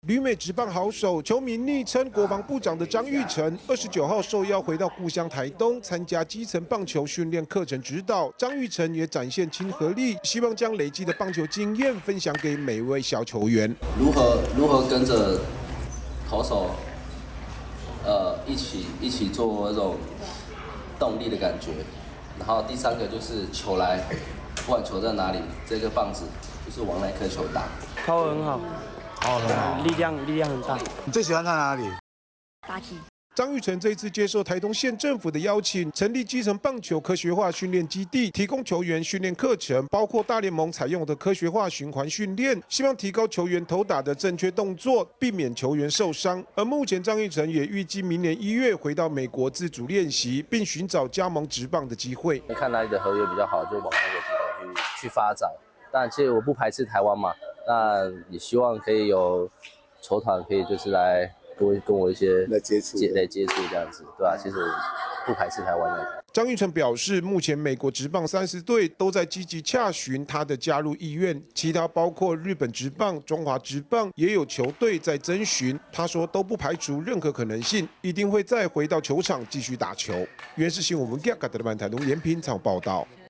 旅美职棒好手，球迷昵称国防部长的张育成，29号受邀回到故乡台东参加基层棒球训练课程指导。张育成也展现亲和力，希望将累积的棒球经验分享给每位小球员。 如何跟着投手，一起做那种动力的感觉。然后第三个就是球来，不管球在哪里，这个棒子就是往那颗球打。 抛得很好， 很好， 力量很大。 你最喜欢他哪里？ 打击。 张育成这次接受台东县政府的邀请，成立基层棒球科学化训练基地，提供球员训练课程，包括大联盟采用的科学化循环训练，希望提高球员投打的正确动作，避免球员受伤。而目前张育成也预计明年1月回到美国自主练习，并寻找加盟职棒的机会。 看哪里的合约比较好，就往那个地方去发展。但其实我不排斥台湾嘛，那也希望可以有球团可以就是来。跟我一些来接触这样子，对吧？其实我不排斥台湾的。 张育成表示，目前美国职棒30队都在积极洽询他的加入意愿，其他包括日本职棒、中华职棒也有球队在征询。他说都不排除任何可能性，一定会再回到球场继续打球。原是新闻台东延平场报道。